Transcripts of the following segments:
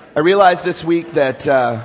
I realized this week that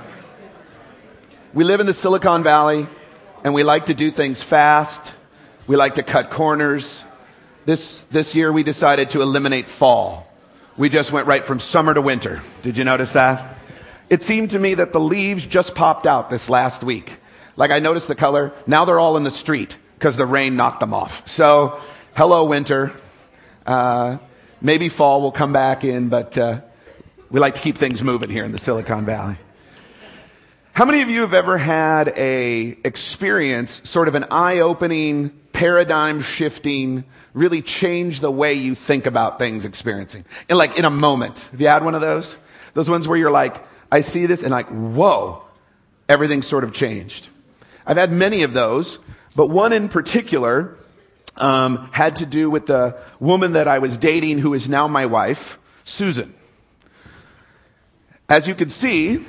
we live in the Silicon Valley and we like to do things fast. We like to cut corners. This year we decided to eliminate fall. We just went right from summer to winter. Did you notice that? It seemed to me that the leaves just popped out this last week. Like I noticed the color. Now they're all in the street because the rain knocked them off. So, hello winter. Maybe fall will come back in, but we like to keep things moving here in the Silicon Valley. How many of you have ever had a experience, sort of an eye-opening, paradigm-shifting, really change the way you think about things experiencing? And like in a moment. Have you had one of those? Those ones where you're like, I see this and like, whoa, everything sort of changed. I've had many of those, but one in particular had to do with the woman that I was dating who is now my wife, Susan. As you can see,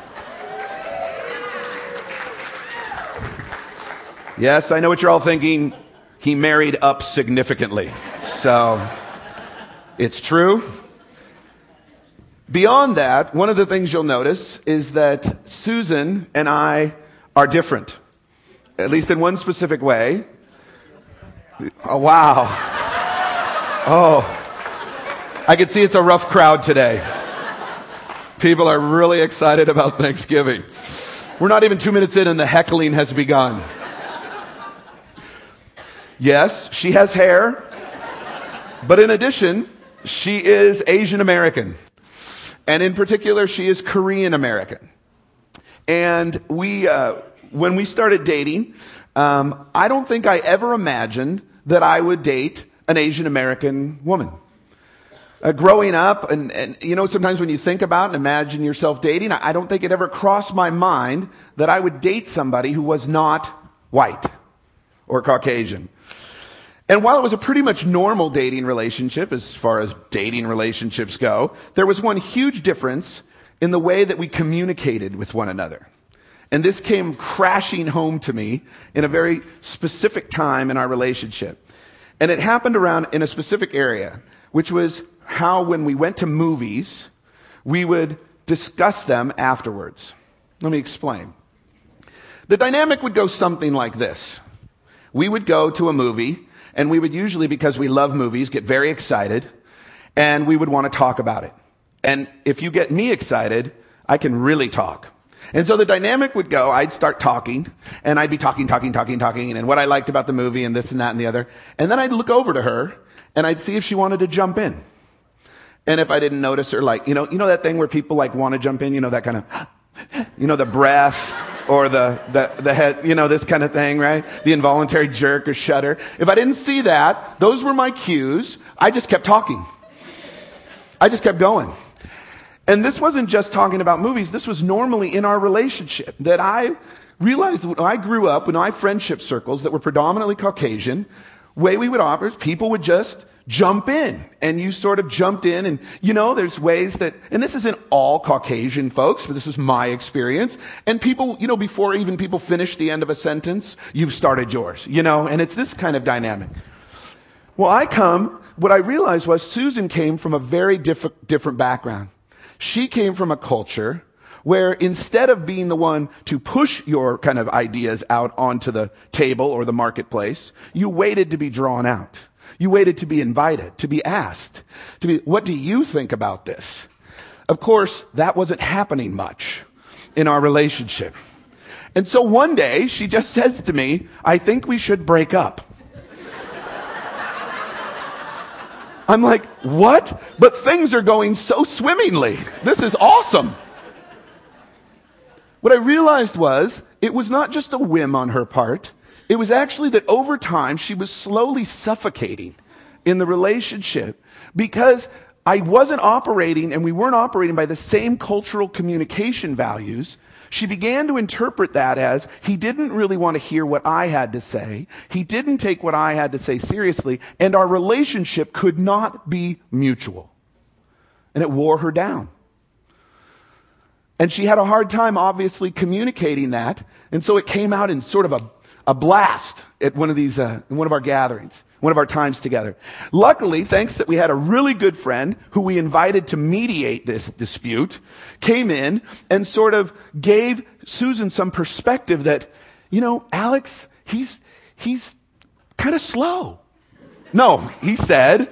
yes, I know what you're all thinking. He married up significantly. So, it's true. Beyond that, one of the things you'll notice is that Susan and I are different. At least in one specific way. Oh, wow. Oh, I can see it's a rough crowd today. People are really excited about Thanksgiving. We're not even 2 minutes in and the heckling has begun. Yes, she has hair, but in addition, she is Asian American. And in particular, she is Korean American. And when we started dating, I don't think I ever imagined that I would date an Asian American woman. Growing up, and you know, sometimes when you think about and imagine yourself dating, I don't think it ever crossed my mind that I would date somebody who was not white or Caucasian. And while it was a pretty much normal dating relationship, as far as dating relationships go, there was one huge difference in the way that we communicated with one another. And this came crashing home to me in a very specific time in our relationship. And it happened around in a specific area, which was how when we went to movies, we would discuss them afterwards. Let me explain. The dynamic would go something like this. We would go to a movie, and we would usually, because we love movies, get very excited, and we would want to talk about it. And if you get me excited, I can really talk. And so the dynamic would go, I'd start talking, and I'd be talking, and what I liked about the movie, and this and that and the other. And then I'd look over to her, and I'd see if she wanted to jump in. And if I didn't notice her, like, you know that thing where people like want to jump in, that kind of, the breath, or the head, this kind of thing, right? The involuntary jerk or shudder. If I didn't see that, those were my cues. I just kept talking. I just kept going. And this wasn't just talking about movies. This was normally in our relationship that I realized when I grew up, in my friendship circles that were predominantly Caucasian, way we would operate, people would just jump in. And you sort of jumped in and, there's ways that, and this isn't all Caucasian folks, but this was my experience. And people, before even people finish the end of a sentence, you've started yours, and it's this kind of dynamic. Well, what I realized was Susan came from a very different background. She came from a culture where instead of being the one to push your kind of ideas out onto the table or the marketplace, you waited to be drawn out. You waited to be invited, to be asked, what do you think about this? Of course, that wasn't happening much in our relationship. And so one day she just says to me, I think we should break up. I'm like, what? But things are going so swimmingly. This is awesome. What I realized was, it was not just a whim on her part. It was actually that over time, she was slowly suffocating in the relationship because I wasn't operating, and we weren't operating by the same cultural communication values. She began to interpret that as he didn't really want to hear what I had to say. He didn't take what I had to say seriously, and our relationship could not be mutual. And it wore her down. And she had a hard time, obviously, communicating that. And so it came out in sort of a blast at one of these, in one of our gatherings. one of our times together. Luckily, thanks that we had a really good friend who we invited to mediate this dispute, came in and sort of gave Susan some perspective that, Alex, he's kind of slow. No, he said,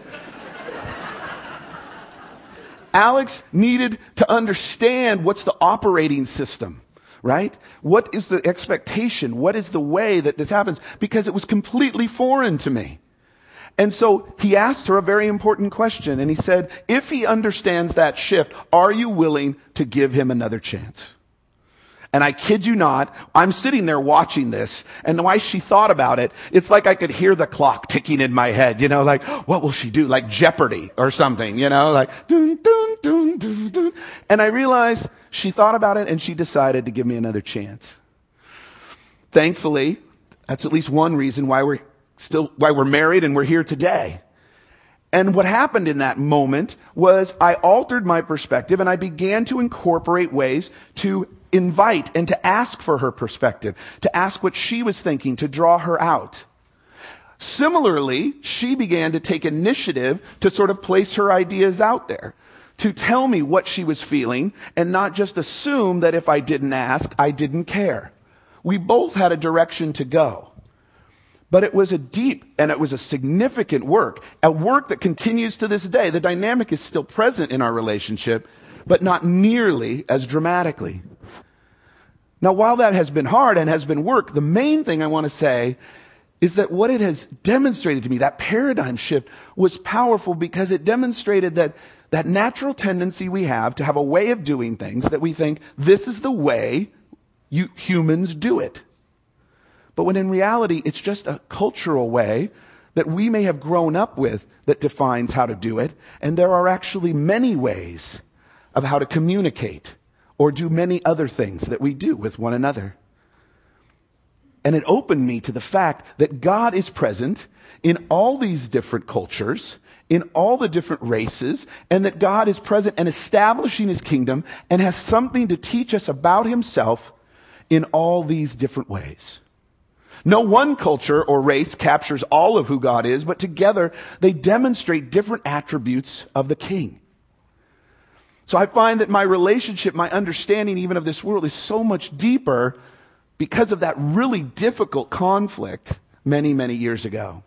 Alex needed to understand what's the operating system, right? What is the expectation? What is the way that this happens? Because it was completely foreign to me. And so he asked her a very important question, and he said, if he understands that shift, are you willing to give him another chance? And I kid you not, I'm sitting there watching this, and the way she thought about it, it's like I could hear the clock ticking in my head, like, what will she do? Like Jeopardy or something, like, dun, dun, dun, dun, dun. And I realized she thought about it and she decided to give me another chance. Thankfully, that's at least one reason why we're married and we're here today. And what happened in that moment was I altered my perspective and I began to incorporate ways to invite and to ask for her perspective, to ask what she was thinking, to draw her out. Similarly, she began to take initiative to sort of place her ideas out there, to tell me what she was feeling and not just assume that if I didn't ask, I didn't care. We both had a direction to go. But it was a deep and it was a significant work, a work that continues to this day. The dynamic is still present in our relationship, but not nearly as dramatically. Now, while that has been hard and has been work, the main thing I want to say is that what it has demonstrated to me, that paradigm shift, was powerful because it demonstrated that natural tendency we have to have a way of doing things that we think this is the way humans do it. But when in reality, it's just a cultural way that we may have grown up with that defines how to do it. And there are actually many ways of how to communicate or do many other things that we do with one another. And it opened me to the fact that God is present in all these different cultures, in all the different races, and that God is present and establishing his kingdom and has something to teach us about himself in all these different ways. No one culture or race captures all of who God is, but together they demonstrate different attributes of the King. So I find that my relationship, my understanding even of this world is so much deeper because of that really difficult conflict many, many years ago.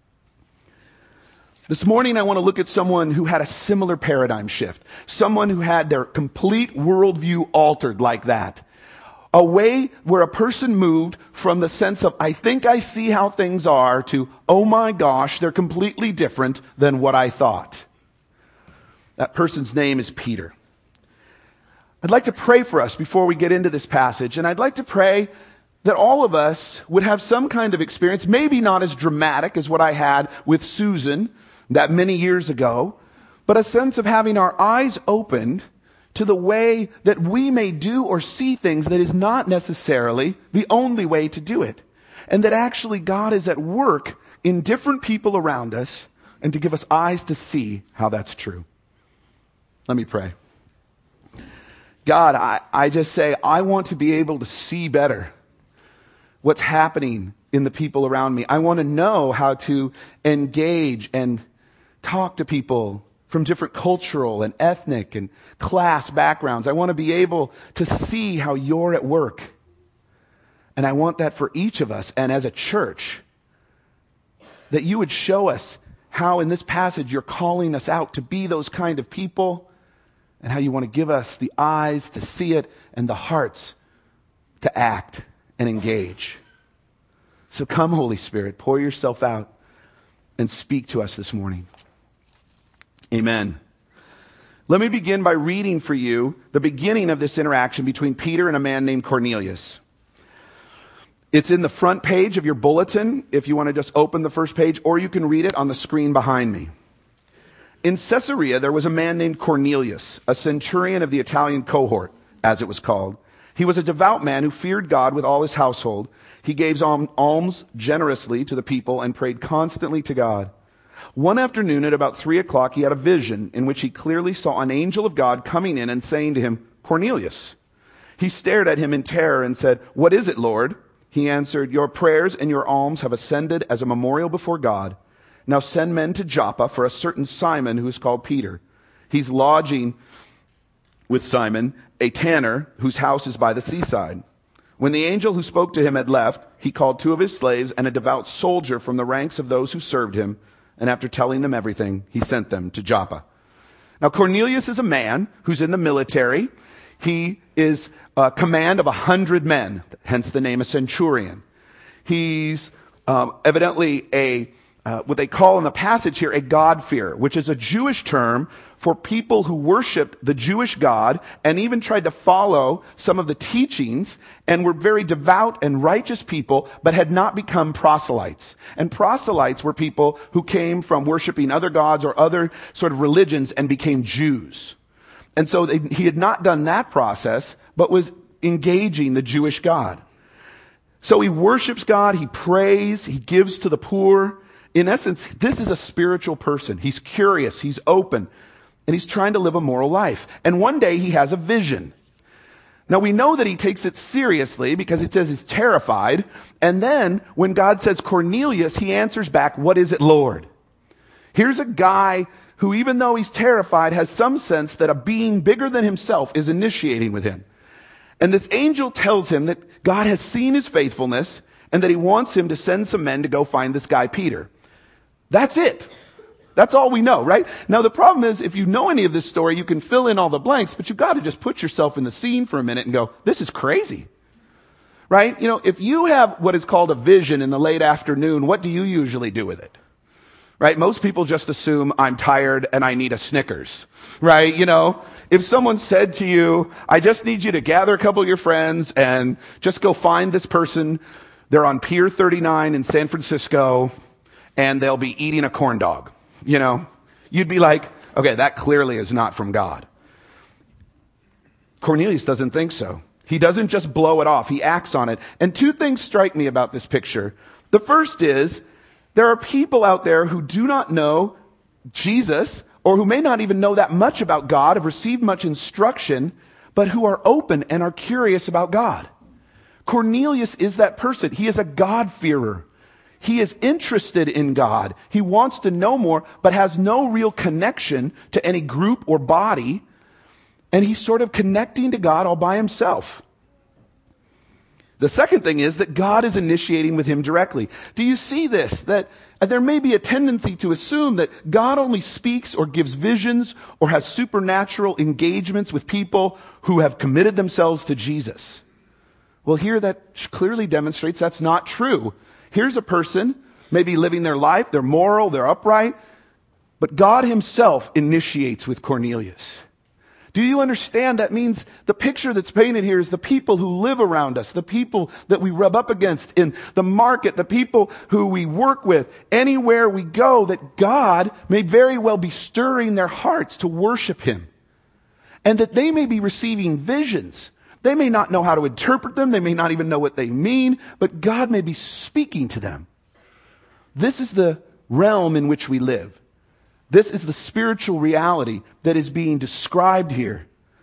This morning I want to look at someone who had a similar paradigm shift. Someone who had their complete worldview altered like that. A way where a person moved from the sense of, I think I see how things are, to, oh my gosh, they're completely different than what I thought. That person's name is Peter. I'd like to pray for us before we get into this passage, and I'd like to pray that all of us would have some kind of experience, maybe not as dramatic as what I had with Susan that many years ago, but a sense of having our eyes opened to the way that we may do or see things that is not necessarily the only way to do it. And that actually God is at work in different people around us and to give us eyes to see how that's true. Let me pray. God, I just say, I want to be able to see better what's happening in the people around me. I want to know how to engage and talk to people from different cultural and ethnic and class backgrounds. I want to be able to see how you're at work. And I want that for each of us and as a church, that you would show us how in this passage you're calling us out to be those kind of people, and how you want to give us the eyes to see it and the hearts to act and engage. So come, Holy Spirit, pour yourself out and speak to us this morning. Amen. Let me begin by reading for you the beginning of this interaction between Peter and a man named Cornelius. It's in the front page of your bulletin if you want to just open the first page, or you can read it on the screen behind me. In Caesarea, there was a man named Cornelius, a centurion of the Italian cohort, as it was called. He was a devout man who feared God with all his household. He gave alms generously to the people and prayed constantly to God. One afternoon at about 3:00, he had a vision in which he clearly saw an angel of God coming in and saying to him, Cornelius. He stared at him in terror and said, What is it, Lord? He answered, Your prayers and your alms have ascended as a memorial before God. Now send men to Joppa for a certain Simon who is called Peter. He's lodging with Simon, a tanner whose house is by the seaside." When the angel who spoke to him had left, he called 2 of his slaves and a devout soldier from the ranks of those who served him, and after telling them everything, he sent them to Joppa. Now Cornelius is a man who's in the military. He is command of 100 men, hence the name of centurion. He's evidently what they call in the passage here a God-fearer, which is a Jewish term for people who worshiped the Jewish God and even tried to follow some of the teachings and were very devout and righteous people, but had not become proselytes. And proselytes were people who came from worshiping other gods or other sort of religions and became Jews. And so he had not done that process, but was engaging the Jewish God. So he worships God, he prays, he gives to the poor. In essence, this is a spiritual person. He's curious, he's open, and he's trying to live a moral life. And one day he has a vision. Now we know that he takes it seriously because it says he's terrified. And then when God says Cornelius, he answers back, "What is it, Lord?" Here's a guy who, even though he's terrified, has some sense that a being bigger than himself is initiating with him. And this angel tells him that God has seen his faithfulness and that he wants him to send some men to go find this guy Peter. That's it. That's all we know, right? Now the problem is, if you know any of this story, you can fill in all the blanks, but you've got to just put yourself in the scene for a minute and go, this is crazy. Right? You know, if you have what is called a vision in the late afternoon, what do you usually do with it? Right? Most people just assume I'm tired and I need a Snickers. Right? You know, if someone said to you, I just need you to gather a couple of your friends and just go find this person. They're on Pier 39 in San Francisco and they'll be eating a corn dog. You know, you'd be like, okay, that clearly is not from God. Cornelius doesn't think so. He doesn't just blow it off. He acts on it. And 2 things strike me about this picture. The first is, there are people out there who do not know Jesus, or who may not even know that much about God, have received much instruction, but who are open and are curious about God. Cornelius is that person. He is a God-fearer. He is interested in God. He wants to know more, but has no real connection to any group or body. And he's sort of connecting to God all by himself. The second thing is that God is initiating with him directly. Do you see this? That there may be a tendency to assume that God only speaks or gives visions or has supernatural engagements with people who have committed themselves to Jesus. Well, here that clearly demonstrates that's not true. Here's a person, maybe living their life, they're moral, they're upright, but God himself initiates with Cornelius. Do you understand? That means the picture that's painted here is the people who live around us, the people that we rub up against in the market, the people who we work with, anywhere we go, that God may very well be stirring their hearts to worship him. And that they may be receiving visions. They may not know how to interpret them. They may not even know what they mean, but God may be speaking to them. This is the realm in which we live. This is the spiritual reality that is being described here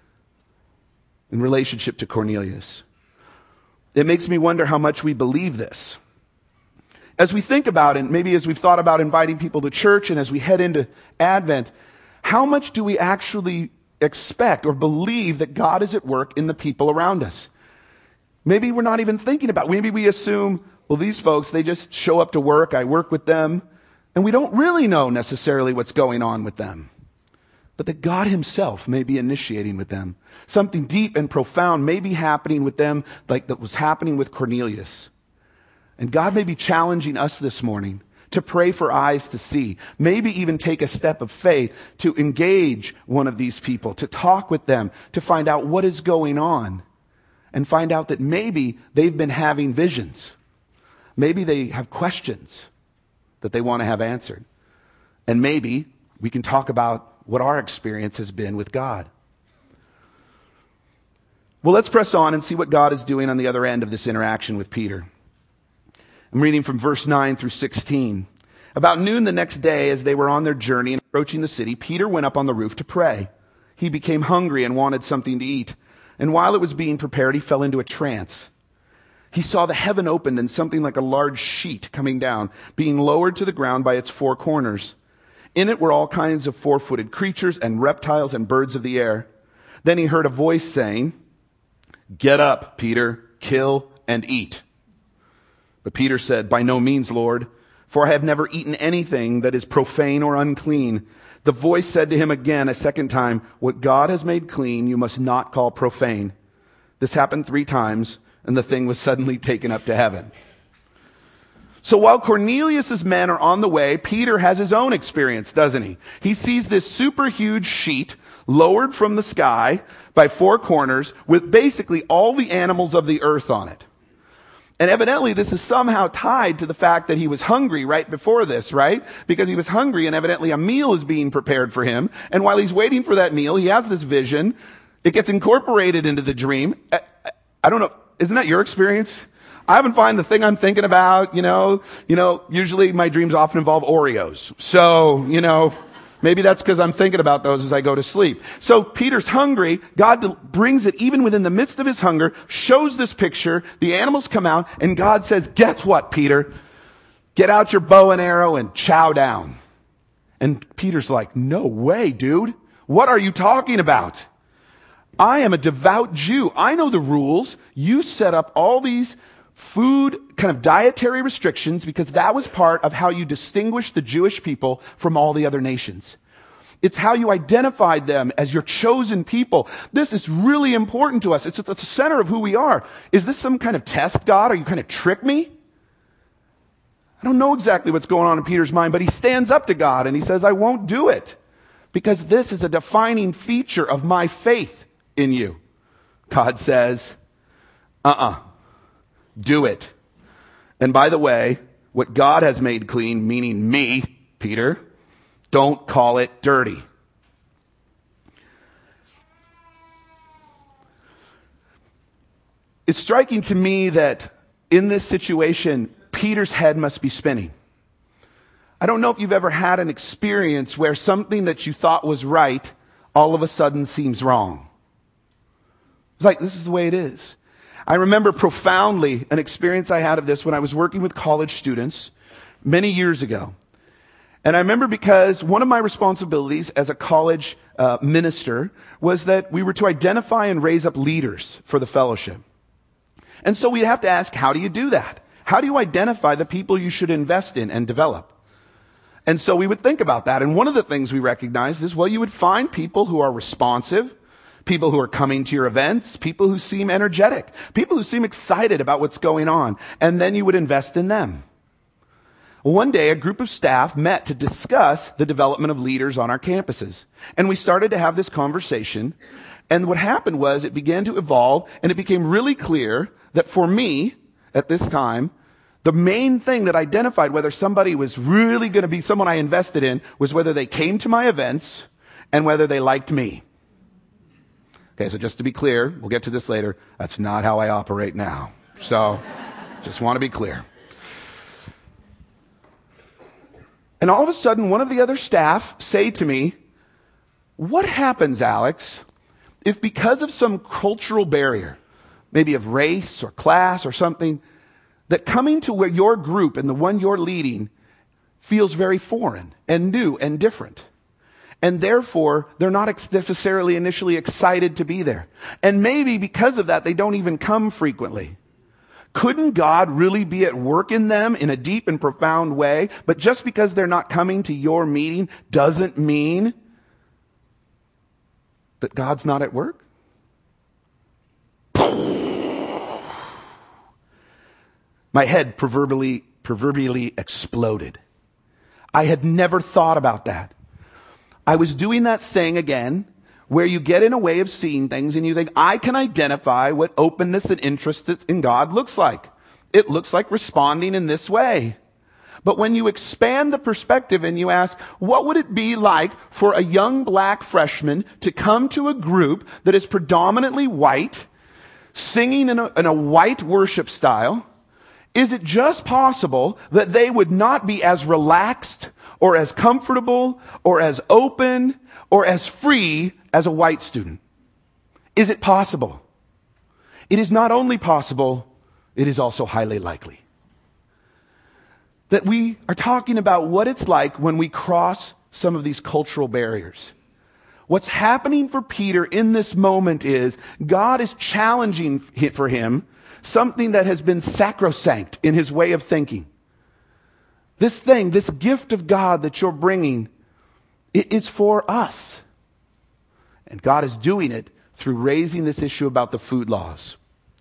in relationship to Cornelius. It makes me wonder how much we believe this. As we think about it, maybe as we've thought about inviting people to church and as we head into Advent, how much do we actually expect or believe that God is at work in the people around us? Maybe we're not even thinking about it. Maybe we assume, well, these folks, they just show up to work, I work with them, and we don't really know necessarily what's going on with them. But that God himself may be initiating with them. Something deep and profound may be happening with them like that was happening with Cornelius. And God may be challenging us this morning to pray for eyes to see. Maybe even take a step of faith to engage one of these people, to talk with them, to find out what is going on. And find out that maybe they've been having visions. Maybe they have questions that they want to have answered. And maybe we can talk about what our experience has been with God. Well, let's press on and see what God is doing on the other end of this interaction with Peter. I'm reading from verse 9 through 16. About noon the next day, as they were on their journey and approaching the city, Peter went up on the roof to pray. He became hungry and wanted something to eat. And while it was being prepared, he fell into a trance. he saw the heaven opened and something like a large sheet coming down, being lowered to the ground by its four corners. In it were all kinds of four-footed creatures and reptiles and birds of the air. Then he heard a voice saying, "Get up, Peter, kill and eat." But Peter said, "By no means, Lord, for I have never eaten anything that is profane or unclean." The voice said to him again a second time, "What God has made clean, you must not call profane." This happened 3 times, and the thing was suddenly taken up to heaven. So while Cornelius' men are on the way, Peter has his own experience, doesn't he? He sees this super huge sheet lowered from the sky by 4 corners with basically all the animals of the earth on it. And evidently this is somehow tied to the fact that he was hungry right before this, right? Because he was hungry and evidently a meal is being prepared for him. And while he's waiting for that meal, he has this vision. It gets incorporated into the dream. I don't know. Isn't that your experience? I haven't found the thing I'm thinking about, usually my dreams often involve Oreos. So, maybe that's because I'm thinking about those as I go to sleep. So Peter's hungry. God brings it even within the midst of his hunger, shows this picture. The animals come out and God says, "Guess what, Peter? Get out your bow and arrow and chow down." And Peter's like, "No way, dude. What are you talking about? I am a devout Jew. I know the rules. You set up all these food kind of dietary restrictions because that was part of how you distinguish the Jewish people from all the other nations. It's how you identified them as your chosen people. This is really important to us. It's at the center of who we are. Is this some kind of test, God? Are you kind of trick me?" I don't know exactly what's going on in Peter's mind, but he stands up to God and he says, "I won't do it because this is a defining feature of my faith in you." God says, do it. And by the way, what God has made clean, meaning me, Peter, don't call it dirty. It's striking to me that in this situation, Peter's head must be spinning. I don't know if you've ever had an experience where something that you thought was right all of a sudden seems wrong. It's like, this is the way it is. I remember profoundly an experience I had of this when I was working with college students many years ago. And I remember because one of my responsibilities as a college minister was that we were to identify and raise up leaders for the fellowship. And so we'd have to ask, how do you do that? How do you identify the people you should invest in and develop? And so we would think about that. And one of the things we recognized is, well, you would find people who are responsive, people who are coming to your events, people who seem energetic, people who seem excited about what's going on, and then you would invest in them. One day, a group of staff met to discuss the development of leaders on our campuses. And we started to have this conversation, and what happened was it began to evolve, and it became really clear that for me, at this time, the main thing that identified whether somebody was really going to be someone I invested in was whether they came to my events and whether they liked me. Okay, so just to be clear, we'll get to this later, that's not how I operate now. So, just want to be clear. And all of a sudden, one of the other staff say to me, "What happens, Alex, if because of some cultural barrier, maybe of race or class or something, that coming to where your group and the one you're leading feels very foreign and new and different? And therefore, they're not necessarily initially excited to be there. And maybe because of that, they don't even come frequently. Couldn't God really be at work in them in a deep and profound way? But just because they're not coming to your meeting doesn't mean that God's not at work?" My head proverbially exploded. I had never thought about that. I was doing that thing again where you get in a way of seeing things and you think, I can identify what openness and interest in God looks like. It looks like responding in this way. But when you expand the perspective and you ask, what would it be like for a young black freshman to come to a group that is predominantly white, singing in a white worship style? Is it just possible that they would not be as relaxed or as comfortable or as open or as free as a white student? Is it possible? It is not only possible, it is also highly likely that we are talking about what it's like when we cross some of these cultural barriers. What's happening for Peter in this moment is God is challenging for him something that has been sacrosanct in his way of thinking. This thing, this gift of God that you're bringing, it is for us. And God is doing it through raising this issue about the food laws.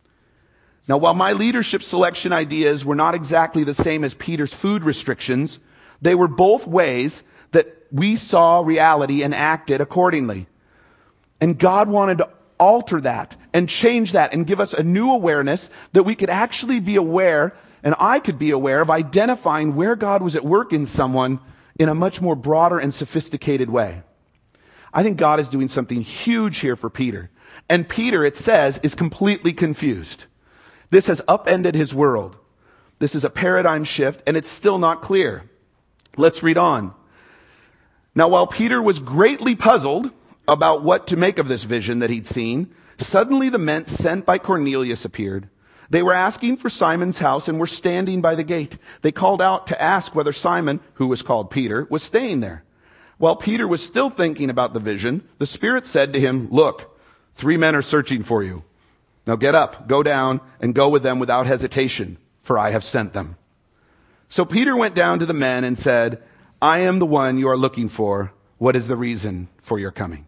Now, while my leadership selection ideas were not exactly the same as Peter's food restrictions, they were both ways that we saw reality and acted accordingly. And God wanted to alter that and change that and give us a new awareness that we could actually be aware, and I could be aware of identifying where God was at work in someone in a much more broader and sophisticated way. I think God is doing something huge here for Peter. And Peter, it says, is completely confused. This has upended his world. This is a paradigm shift, and it's still not clear. Let's read on. Now, while Peter was greatly puzzled about what to make of this vision that he'd seen, suddenly the men sent by Cornelius appeared. They were asking for Simon's house and were standing by the gate. They called out to ask whether Simon, who was called Peter, was staying there. While Peter was still thinking about the vision, the Spirit said to him, "Look, 3 men are searching for you. Now get up, go down, and go with them without hesitation, for I have sent them." So Peter went down to the men and said, "I am the one you are looking for. What is the reason for your coming?"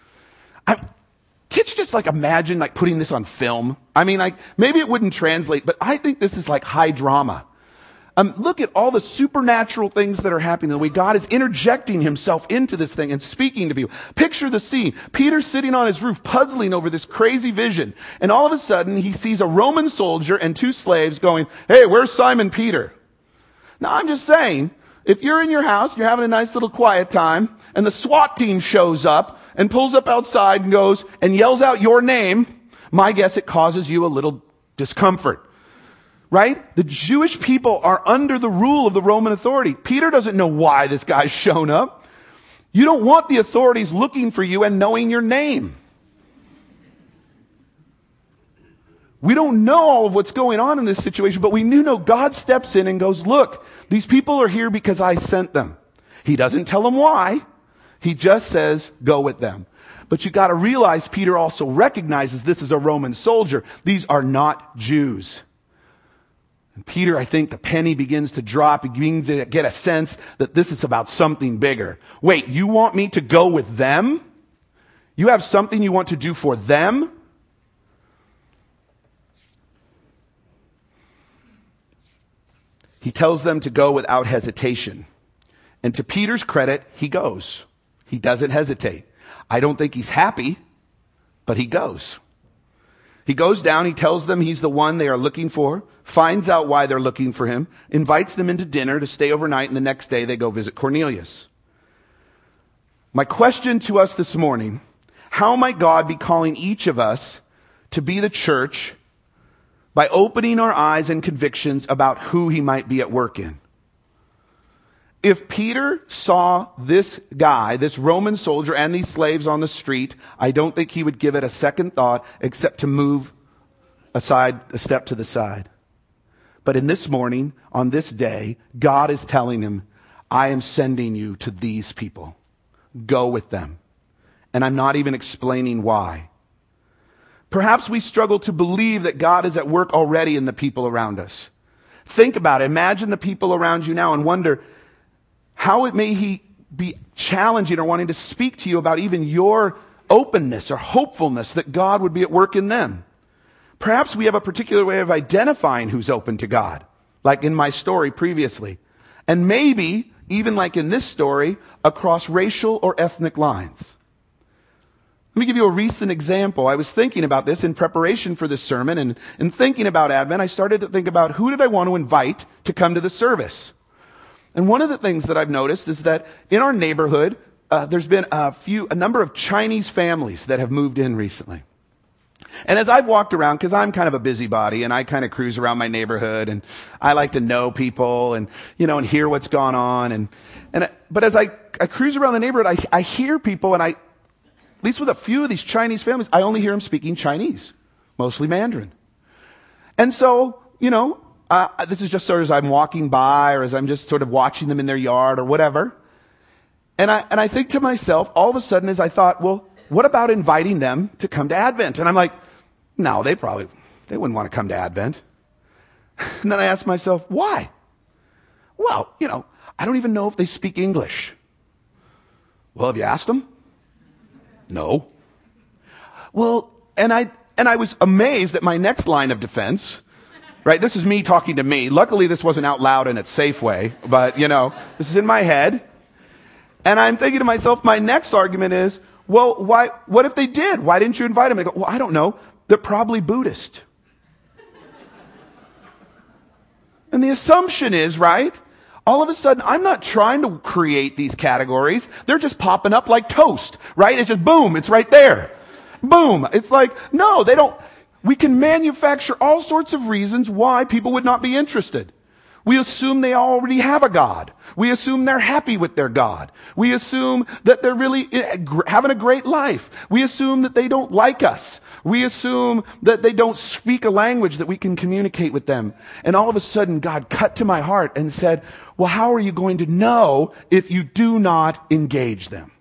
Can't you just imagine putting this on film? I mean, maybe it wouldn't translate, but I think this is high drama. Look at all the supernatural things that are happening, the way God is interjecting himself into this thing and speaking to people. Picture the scene. Peter's sitting on his roof, puzzling over this crazy vision. And all of a sudden, he sees a Roman soldier and 2 slaves going, "Hey, where's Simon Peter?" Now, I'm just saying, if you're in your house, you're having a nice little quiet time, and the SWAT team shows up and pulls up outside and goes and yells out your name, my guess it causes you a little discomfort. Right? The Jewish people are under the rule of the Roman authority. Peter doesn't know why this guy's shown up. You don't want the authorities looking for you and knowing your name. We don't know all of what's going on in this situation, but we do know God steps in and goes, "Look, these people are here because I sent them." He doesn't tell them why. He just says, "Go with them." But you got to realize Peter also recognizes this is a Roman soldier. These are not Jews. And Peter, I think the penny begins to drop. He begins to get a sense that this is about something bigger. Wait, you want me to go with them? You have something you want to do for them? He tells them to go without hesitation. And to Peter's credit, he goes. He doesn't hesitate. I don't think he's happy, but he goes. He goes down, he tells them he's the one they are looking for, finds out why they're looking for him, invites them into dinner to stay overnight, and the next day they go visit Cornelius. My question to us this morning, how might God be calling each of us to be the church by opening our eyes and convictions about who he might be at work in? If Peter saw this guy, this Roman soldier, and these slaves on the street, I don't think he would give it a second thought except to move aside, a step to the side. But in this morning, on this day, God is telling him, "I am sending you to these people. Go with them." And I'm not even explaining why. Perhaps we struggle to believe that God is at work already in the people around us. Think about it. Imagine the people around you now and wonder, how it may he be challenging or wanting to speak to you about even your openness or hopefulness that God would be at work in them. Perhaps we have a particular way of identifying who's open to God, like in my story previously. And maybe, even like in this story, across racial or ethnic lines. Let me give you a recent example. I was thinking about this in preparation for this sermon, and in thinking about Advent, I started to think about who did I want to invite to come to the service. And one of the things that I've noticed is that in our neighborhood, there's been a number of Chinese families that have moved in recently. And as I've walked around, because I'm kind of a busybody and I kind of cruise around my neighborhood and I like to know people and, and hear what's gone on. But as I cruise around the neighborhood, I hear people, and at least with a few of these Chinese families, I only hear them speaking Chinese, mostly Mandarin. And so this is just sort of as I'm walking by or as I'm just sort of watching them in their yard or whatever. And I think to myself, all of a sudden, as I thought, well, what about inviting them to come to Advent? And I'm like, no, they wouldn't want to come to Advent. And then I asked myself, why? Well, I don't even know if they speak English. Well, have you asked them? No. Well, and I was amazed at my next line of defense. Right? This is me talking to me. Luckily, this wasn't out loud and at Safeway, but this is in my head. And I'm thinking to myself, my next argument is, well, what if they did? Why didn't you invite them? I go, well, I don't know. They're probably Buddhist. And the assumption is, right? All of a sudden, I'm not trying to create these categories. They're just popping up like toast, right? It's just boom, it's right there. Boom. It's like, no, they don't. We can manufacture all sorts of reasons why people would not be interested. We assume they already have a God. We assume they're happy with their God. We assume that they're really having a great life. We assume that they don't like us. We assume that they don't speak a language that we can communicate with them. And all of a sudden, God cut to my heart and said, well, how are you going to know if you do not engage them?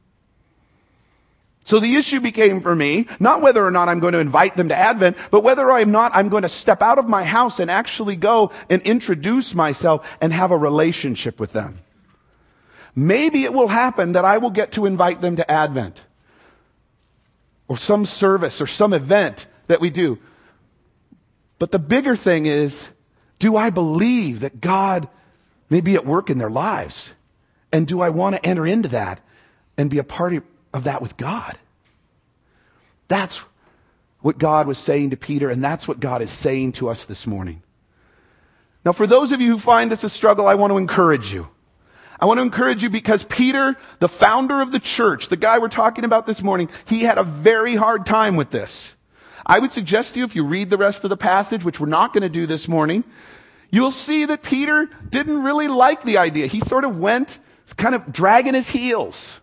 So the issue became for me, not whether or not I'm going to invite them to Advent, but whether I'm going to step out of my house and actually go and introduce myself and have a relationship with them. Maybe it will happen that I will get to invite them to Advent or some service or some event that we do. But the bigger thing is, do I believe that God may be at work in their lives? And do I want to enter into that and be a part of that with God? That's what God was saying to Peter, and that's what God is saying to us this morning. Now, for those of you who find this a struggle, I want to encourage you. I want to encourage you because Peter, the founder of the church, the guy we're talking about this morning, he had a very hard time with this. I would suggest to you, if you read the rest of the passage, which we're not going to do this morning, you'll see that Peter didn't really like the idea. He sort of went kind of dragging his heels.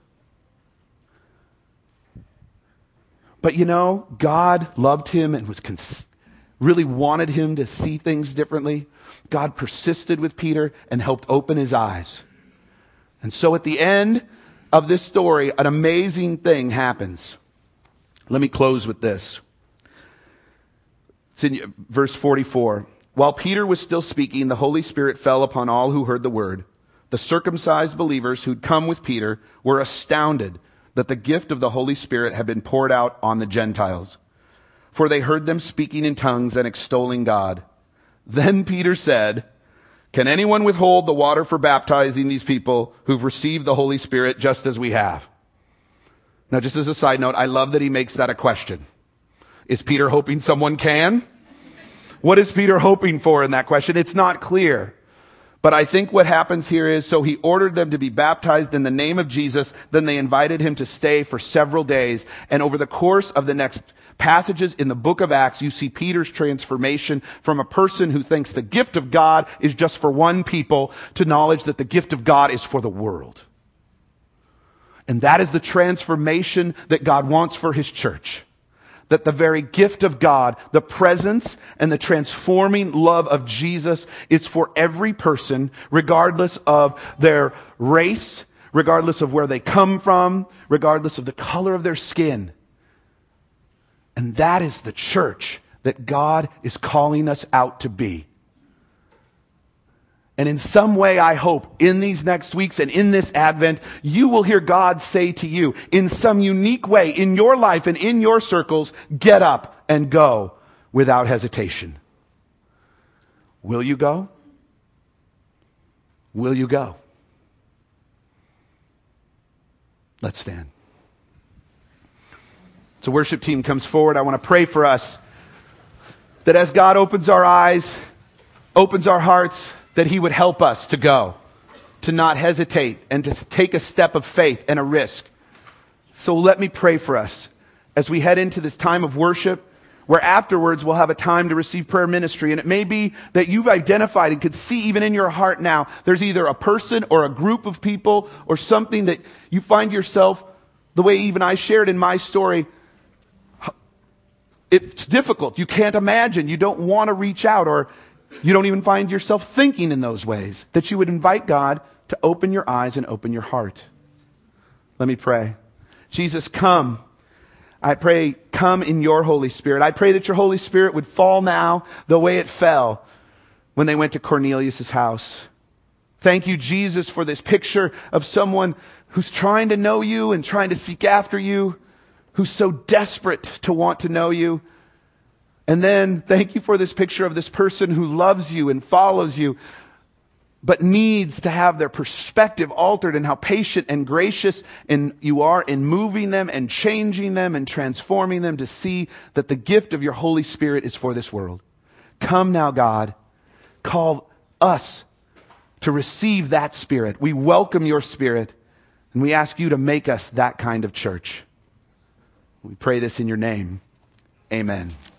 But God loved him and really wanted him to see things differently. God persisted with Peter and helped open his eyes. And so at the end of this story, an amazing thing happens. Let me close with this. It's in verse 44. While Peter was still speaking, the Holy Spirit fell upon all who heard the word. The circumcised believers who'd come with Peter were astounded that the gift of the Holy Spirit had been poured out on the Gentiles. For they heard them speaking in tongues and extolling God. Then Peter said, can anyone withhold the water for baptizing these people who've received the Holy Spirit just as we have? Now, just as a side note, I love that he makes that a question. Is Peter hoping someone can? What is Peter hoping for in that question? It's not clear. But I think what happens here is, so he ordered them to be baptized in the name of Jesus. Then they invited him to stay for several days. And over the course of the next passages in the book of Acts, you see Peter's transformation from a person who thinks the gift of God is just for one people to knowledge that the gift of God is for the world. And that is the transformation that God wants for his church. That the very gift of God, the presence and the transforming love of Jesus is for every person, regardless of their race, regardless of where they come from, regardless of the color of their skin. And that is the church that God is calling us out to be. And in some way, I hope, in these next weeks and in this Advent, you will hear God say to you, in some unique way, in your life and in your circles, get up and go without hesitation. Will you go? Will you go? Let's stand. So worship team comes forward. I want to pray for us that as God opens our eyes, opens our hearts, that he would help us to go, to not hesitate, and to take a step of faith and a risk. So let me pray for us as we head into this time of worship, where afterwards we'll have a time to receive prayer ministry. And it may be that you've identified and could see even in your heart now, there's either a person or a group of people or something that you find yourself, the way even I shared in my story, it's difficult. You can't imagine. You don't want to reach out, or You don't even find yourself thinking in those ways. That you would invite God to open your eyes and open your heart. Let me pray. Jesus, come. I pray, come in your Holy Spirit. I pray that your Holy Spirit would fall now the way it fell when they went to Cornelius' house. Thank you, Jesus, for this picture of someone who's trying to know you and trying to seek after you, who's so desperate to want to know you. And then thank you for this picture of this person who loves you and follows you, but needs to have their perspective altered and how patient and gracious you are in moving them and changing them and transforming them to see that the gift of your Holy Spirit is for this world. Come now, God. Call us to receive that Spirit. We welcome your Spirit, and we ask you to make us that kind of church. We pray this in your name. Amen.